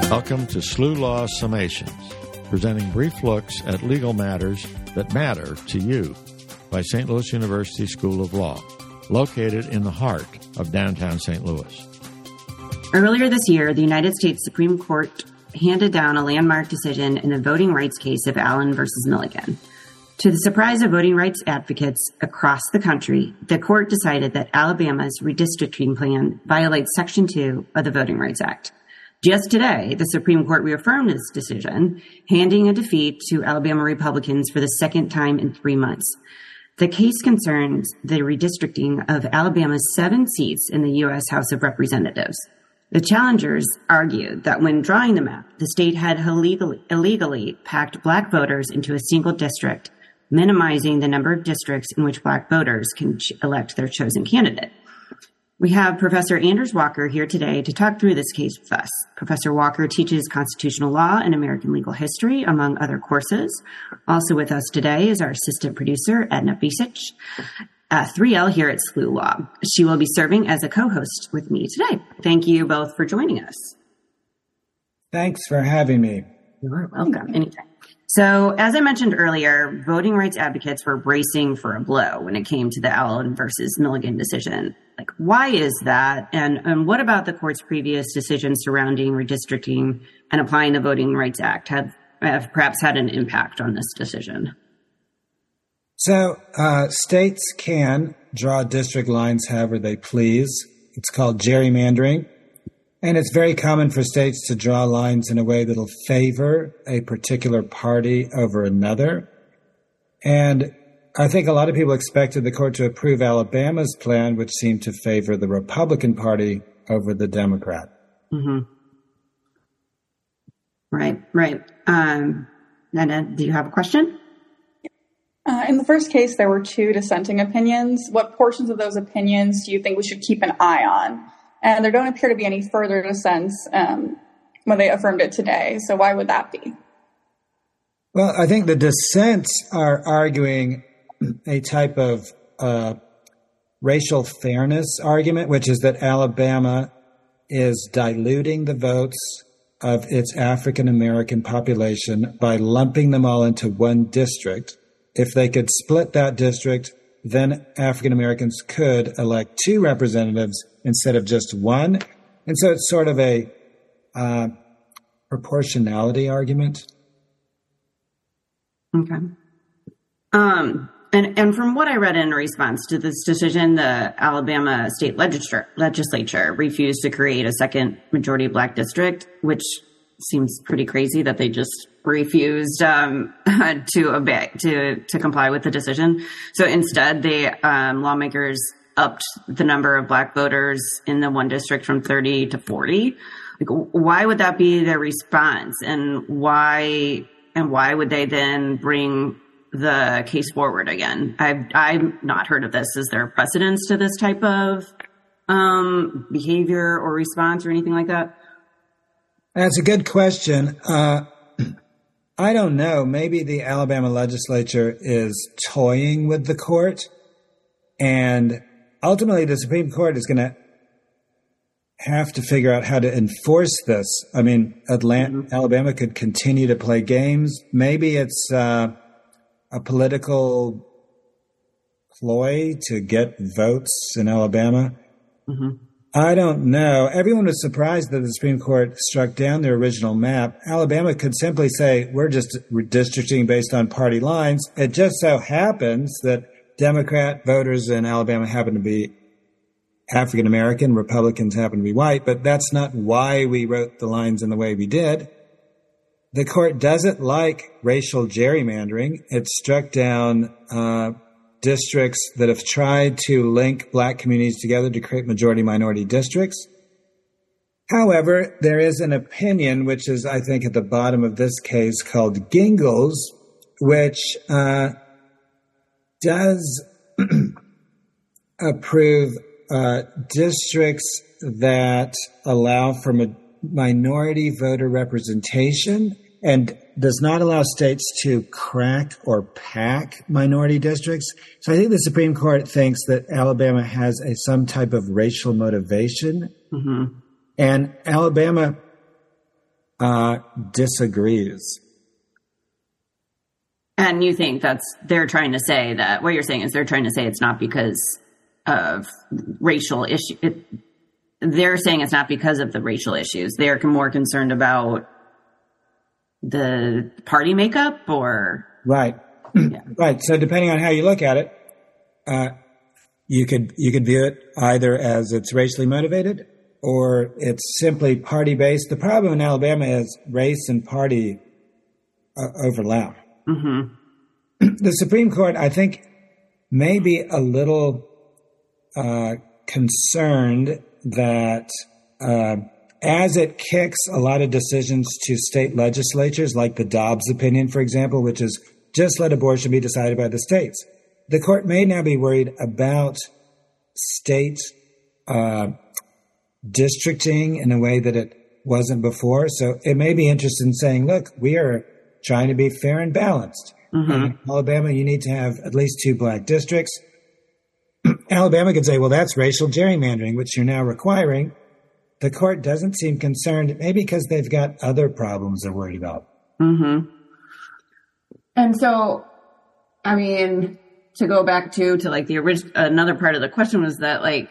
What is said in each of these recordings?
Welcome to SLU Law Summations, presenting brief looks at legal matters that matter to you by St. Louis University School of Law, located in the heart of downtown St. Louis. Earlier this year, the United States Supreme Court handed down a landmark decision in the voting rights case of Allen versus Milligan. To the surprise of voting rights advocates across the country, the court decided that Alabama's redistricting plan violates Section 2 of the Voting Rights Act. Just today, the Supreme Court reaffirmed this decision, handing a defeat to Alabama Republicans for the second time in 3 months. The case concerns the redistricting of Alabama's 7 seats in the U.S. House of Representatives. The challengers argued that when drawing the map, the state had illegally packed black voters into a single district, minimizing the number of districts in which black voters can elect their chosen candidate. We have Professor Anders Walker here today to talk through this case with us. Professor Walker teaches constitutional law and American legal history, among other courses. Also with us today is our assistant producer, Edna Bisic, 3L here at SLU Law. She will be serving as a co-host with me today. Thank you both for joining us. Thanks for having me. You're welcome. Anytime. So, as I mentioned earlier, voting rights advocates were bracing for a blow when it came to the Allen versus Milligan decision. Like, why is that? And what about the court's previous decisions surrounding redistricting and applying the Voting Rights Act have perhaps had an impact on this decision? So, states can draw district lines however they please. It's called gerrymandering. And it's very common for states to draw lines in a way that'll favor a particular party over another. And I think a lot of people expected the court to approve Alabama's plan, which seemed to favor the Republican Party over the Democrat. Mm-hmm. Right. Nana, do you have a question? In the first case, there were 2 dissenting opinions. What portions of those opinions do you think we should keep an eye on? And there don't appear to be any further dissents when they affirmed it today. So why would that be? Well, I think the dissents are arguing a type of racial fairness argument, which is that Alabama is diluting the votes of its African-American population by lumping them all into one district. If they could split that district, then African-Americans could elect 2 representatives instead of just 1. And so it's sort of a proportionality argument. Okay. And from what I read in response to this decision, the Alabama state legislature refused to create a second majority black district, which seems pretty crazy that they just refused to comply with the decision. So instead, the lawmakers upped the number of black voters in the one district from 30 to 40. Like, why would that be their response? And why would they then bring the case forward again? I've not heard of this. Is there a precedence to this type of behavior or response or anything like that? That's a good question. I don't know. Maybe the Alabama legislature is toying with the court, and ultimately the Supreme Court is going to have to figure out how to enforce this. I mean, Alabama could continue to play games. Maybe it's a political ploy to get votes in Alabama. Mm-hmm. I don't know. Everyone was surprised that the Supreme Court struck down their original map. Alabama could simply say, we're just redistricting based on party lines. It just so happens that Democrat voters in Alabama happen to be African American, Republicans happen to be white, but that's not why we wrote the lines in the way we did. The court doesn't like racial gerrymandering. It struck down districts that have tried to link black communities together to create majority-minority districts. However, there is an opinion, which is, I think, at the bottom of this case called Gingles, which does approve districts that allow for minority voter representation and does not allow states to crack or pack minority districts. So I think the Supreme Court thinks that Alabama has some type of racial motivation. Mm-hmm. And Alabama disagrees. And you think they're trying to say that what you're saying is they're trying to say it's not because of racial issue. They're saying it's not because of the racial issues. They're more concerned about the party makeup, or right, yeah. Right. So depending on how you look at it, you could view it either as it's racially motivated or it's simply party based. The problem in Alabama is race and party overlap. Mm-hmm. The Supreme Court, I think, may be a little concerned that as it kicks a lot of decisions to state legislatures, like the Dobbs opinion, for example, which is just let abortion be decided by the states, the court may now be worried about state districting in a way that it wasn't before. So it may be interested in saying, look, we are trying to be fair and balanced. Mm-hmm. In Alabama, you need to have at least 2 black districts. Alabama could say, well, that's racial gerrymandering, which you're now requiring. The court doesn't seem concerned, maybe because they've got other problems they're worried about. Mm-hmm. And so, I mean, to go back to like the original, another part of the question was that like,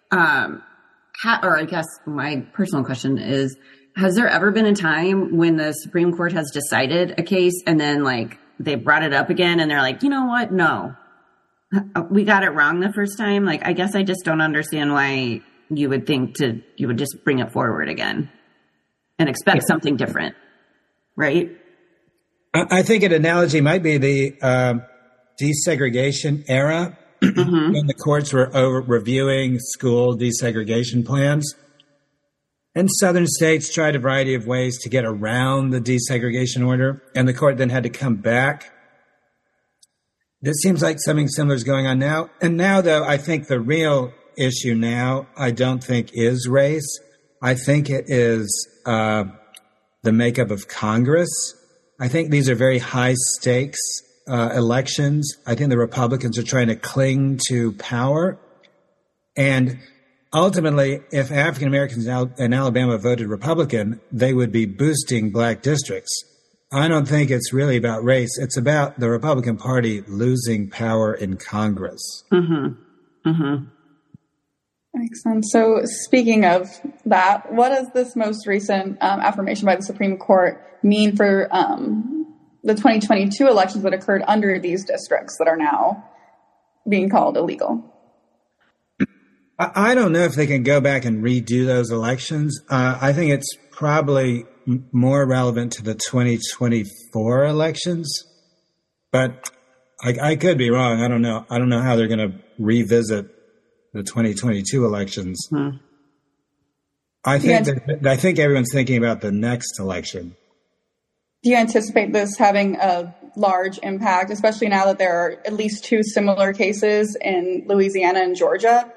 or I guess my personal question is, has there ever been a time when the Supreme Court has decided a case and then like they brought it up again and they're like, you know what? No, we got it wrong the first time. Like, I guess I just don't understand why you would just bring it forward again and expect something different. Right. I think an analogy might be the desegregation era, mm-hmm. when the courts were reviewing school desegregation plans. And southern states tried a variety of ways to get around the desegregation order, and the court then had to come back. It seems like something similar is going on now. And now, though, I think the real issue now, I don't think is race. I think it is the makeup of Congress. I think these are very high stakes elections. I think the Republicans are trying to cling to power. And ultimately, if African Americans in Alabama voted Republican, they would be boosting black districts. I don't think it's really about race. It's about the Republican Party losing power in Congress. Mm-hmm. Mm-hmm. Makes sense. So speaking of that, what does this most recent affirmation by the Supreme Court mean for the 2022 elections that occurred under these districts that are now being called illegal? I don't know if they can go back and redo those elections. I think it's probably more relevant to the 2024 elections, but I could be wrong. I don't know. I don't know how they're going to revisit the 2022 elections. Hmm. I think everyone's thinking about the next election. Do you anticipate this having a large impact, especially now that there are at least 2 similar cases in Louisiana and Georgia?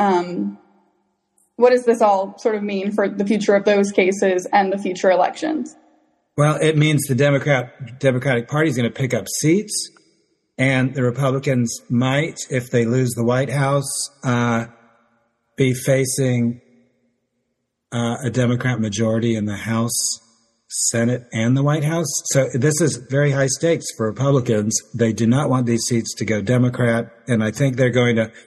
What does this all sort of mean for the future of those cases and the future elections? Well, it means the Democratic Party is going to pick up seats, and the Republicans might, if they lose the White House, be facing a Democrat majority in the House, Senate, and the White House. So this is very high stakes for Republicans. They do not want these seats to go Democrat, and I think they're going to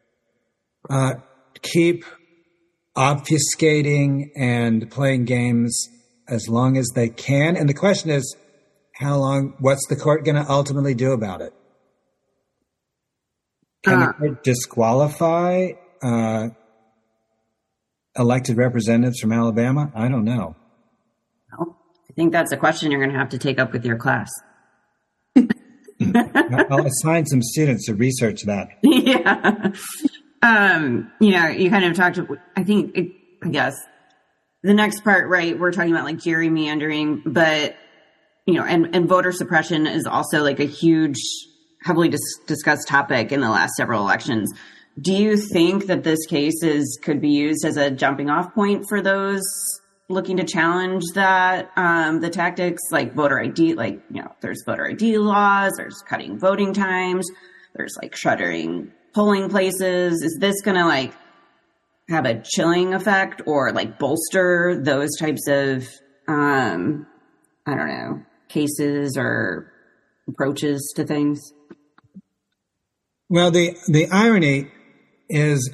keep obfuscating and playing games as long as they can. And the question is, how long, what's the court going to ultimately do about it? Can the court disqualify elected representatives from Alabama? I don't know. Well, I think that's a question you're going to have to take up with your class. I'll assign some students to research that. Yeah. You kind of talked, I guess the next part, right, we're talking about like gerrymandering, but, and voter suppression is also like a huge, heavily discussed topic in the last several elections. Do you think that this case could be used as a jumping off point for those looking to challenge that, the tactics like voter ID, there's voter ID laws, there's cutting voting times, there's like shuttering polling places? Is this going to have a chilling effect or bolster those types of I don't know, cases or approaches to things? Well, the irony is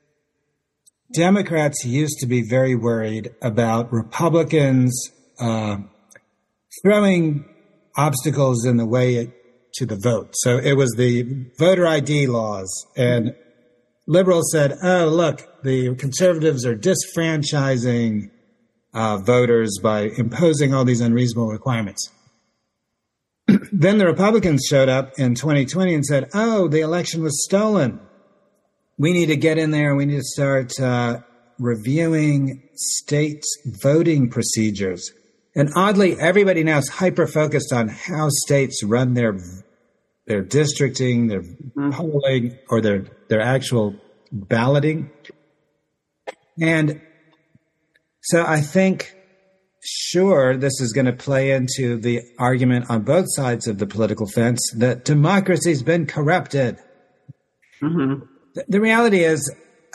Democrats used to be very worried about Republicans throwing obstacles in the way to the vote. So it was the voter ID laws, and liberals said, oh, look, the conservatives are disfranchising voters by imposing all these unreasonable requirements. Then the Republicans showed up in 2020 and said, oh, the election was stolen. We need to get in there. We need to start reviewing state voting procedures. And oddly, everybody now is hyper-focused on how states run their districting, their polling, or their actual balloting. And so I think, sure, this is going to play into the argument on both sides of the political fence that democracy's been corrupted. Mm-hmm. The reality is,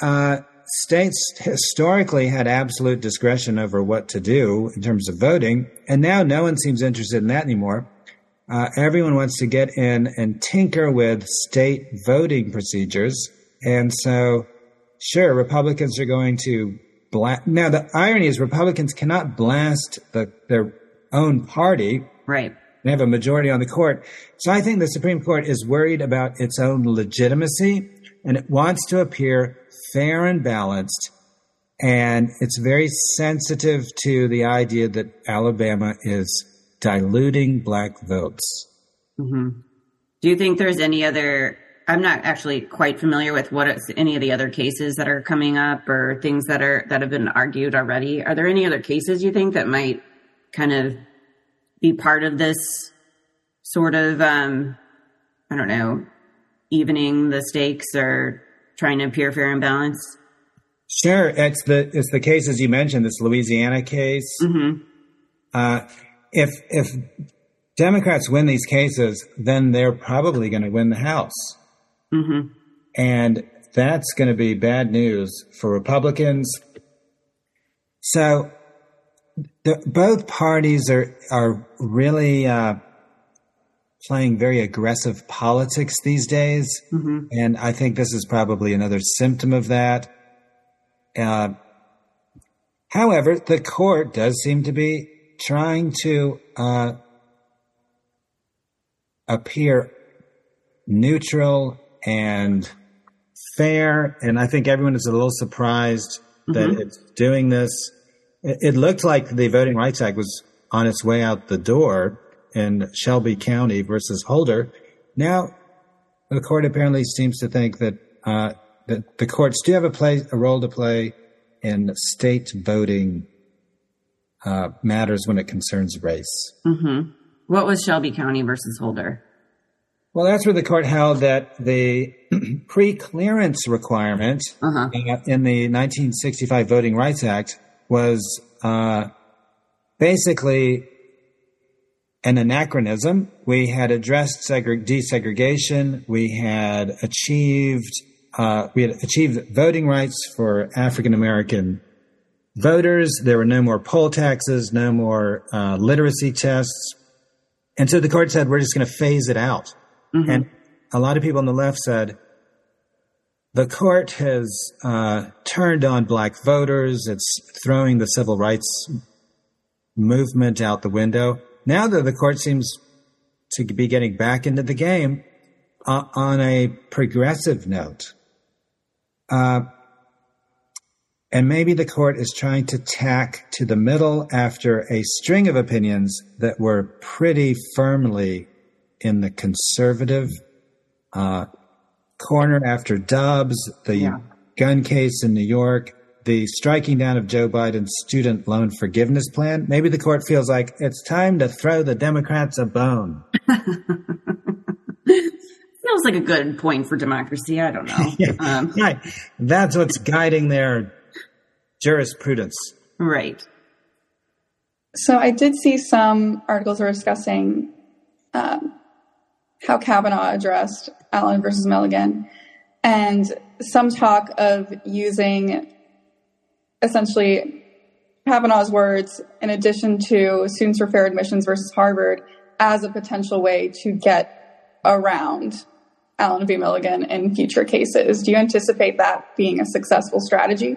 states historically had absolute discretion over what to do in terms of voting, and now no one seems interested in that anymore. Everyone wants to get in and tinker with state voting procedures, and so, sure, Republicans are going to now, the irony is Republicans cannot blast their own party. Right. They have a majority on the court. So I think the Supreme Court is worried about its own legitimacy, and it wants to appear fair and balanced. And it's very sensitive to the idea that Alabama is diluting black votes. Mm-hmm. Do you think there's any other... I'm not actually quite familiar with any of the other cases that are coming up or things that have been argued already. Are there any other cases you think that might kind of be part of this sort of, I don't know, evening the stakes or trying to appear fair and balanced? Sure. It's the cases you mentioned, this Louisiana case. Mm-hmm. If Democrats win these cases, then they're probably going to win the House. Mm-hmm. And that's going to be bad news for Republicans. So both parties are really playing very aggressive politics these days. Mm-hmm. And I think this is probably another symptom of that. However, the court does seem to be trying to appear neutral and fair, and I think everyone is a little surprised that it's doing this. It looked like the Voting Rights Act was on its way out the door in Shelby County versus Holder. Now, the court apparently seems to think that that the courts do have a role to play in state voting matters when it concerns race. Mm-hmm. What was Shelby County versus Holder? Well, that's where the court held that the pre-clearance requirement in the 1965 Voting Rights Act was basically an anachronism. We had addressed desegregation. We had achieved voting rights for African American voters. There were no more poll taxes, no more literacy tests. And so the court said, we're just going to phase it out. Mm-hmm. And a lot of people on the left said, the court has turned on black voters. It's throwing the civil rights movement out the window. Now that the court seems to be getting back into the game on a progressive note. And maybe the court is trying to tack to the middle after a string of opinions that were pretty firmly in the conservative corner after Dobbs, the gun case in New York, the striking down of Joe Biden's student loan forgiveness plan. Maybe the court feels like it's time to throw the Democrats a bone. Feels like a good point for democracy. I don't know. Right. That's what's guiding their jurisprudence. Right. So I did see some articles that were discussing how Kavanaugh addressed Allen versus Milligan, and some talk of using essentially Kavanaugh's words, in addition to Students for Fair Admissions versus Harvard, as a potential way to get around Allen v. Milligan in future cases. Do you anticipate that being a successful strategy?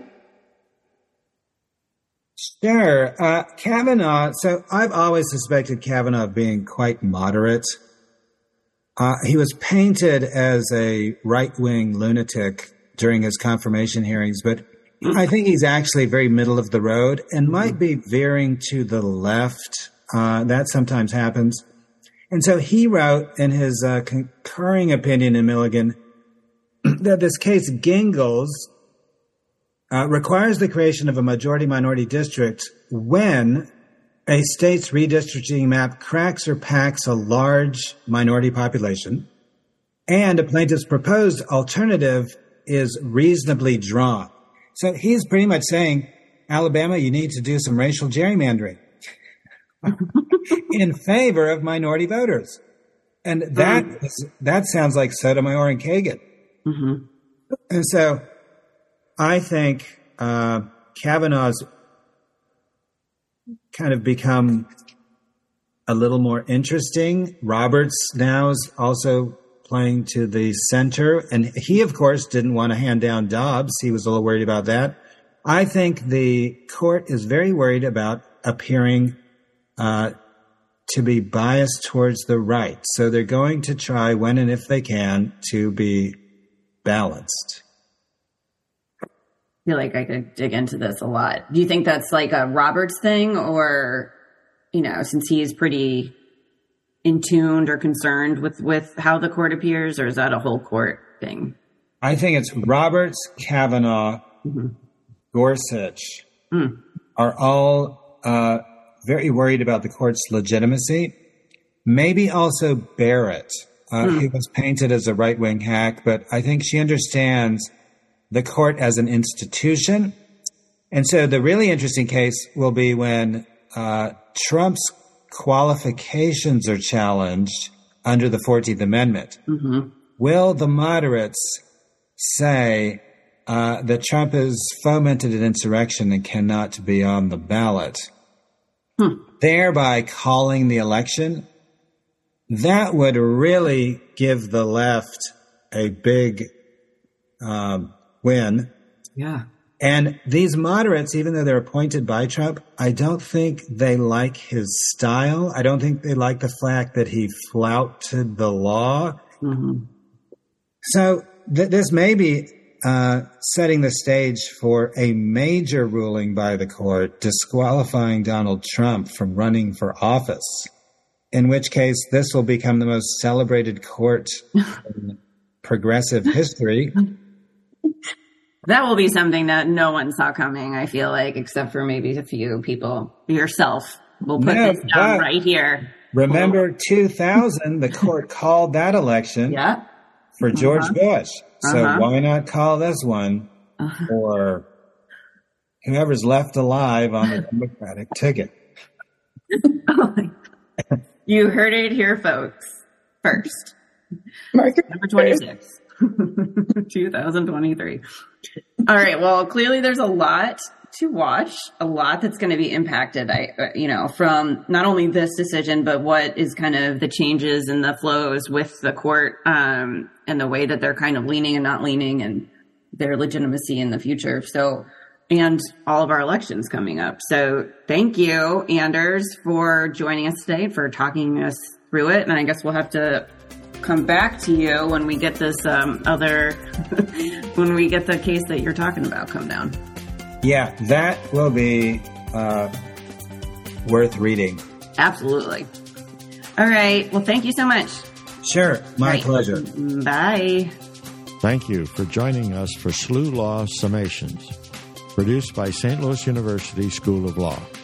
Sure. Kavanaugh, so I've always suspected Kavanaugh of being quite moderate. He was painted as a right-wing lunatic during his confirmation hearings, but I think he's actually very middle of the road and might be veering to the left. That sometimes happens. And so he wrote in his concurring opinion in Milligan that this case, Gingles, requires the creation of a majority-minority district when a state's redistricting map cracks or packs a large minority population and a plaintiff's proposed alternative is reasonably drawn. So he's pretty much saying, Alabama, you need to do some racial gerrymandering in favor of minority voters. And that sounds like Sotomayor and Kagan. Mm-hmm. And so I think Kavanaugh's kind of become a little more interesting. Roberts now is also playing to the center. And he, of course, didn't want to hand down Dobbs. He was a little worried about that. I think the court is very worried about appearing to be biased towards the right. So they're going to try, when and if they can, to be balanced. I feel like I could dig into this a lot. Do you think that's like a Roberts thing, or, you know, since he's pretty in tuned or concerned with how the court appears, or is that a whole court thing? I think it's Roberts, Kavanaugh, Gorsuch are all very worried about the court's legitimacy. Maybe also Barrett. He was painted as a right-wing hack, but I think she understands the court as an institution. And so the really interesting case will be when Trump's qualifications are challenged under the 14th Amendment. Mm-hmm. Will the moderates say that Trump has fomented an insurrection and cannot be on the ballot, thereby calling the election? That would really give the left a big win. Yeah. And these moderates, even though they're appointed by Trump, I don't think they like his style. I don't think they like the fact that he flouted the law. Mm-hmm. So this may be setting the stage for a major ruling by the court disqualifying Donald Trump from running for office, in which case this will become the most celebrated court in progressive history. That will be something that no one saw coming, I feel like, except for maybe a few people. Yourself will put this down right here. Remember 2000, the court called that election for George Bush. So why not call this one for whoever's left alive on the Democratic ticket? You heard it here, folks. First. Number 26. 2023. All right. Well, clearly there's a lot to watch, a lot that's going to be impacted, from not only this decision, but what is kind of the changes and the flows with the court, and the way that they're kind of leaning and not leaning and their legitimacy in the future. So, and all of our elections coming up. So thank you, Anders, for joining us today, for talking us through it. And I guess we'll have to come back to you when we get this when we get the case that you're talking about come down. Yeah, that will be worth reading. Absolutely. All right. Well, thank you so much. Sure. My pleasure. Bye. Thank you for joining us for SLU Law Summations, produced by St. Louis University School of Law.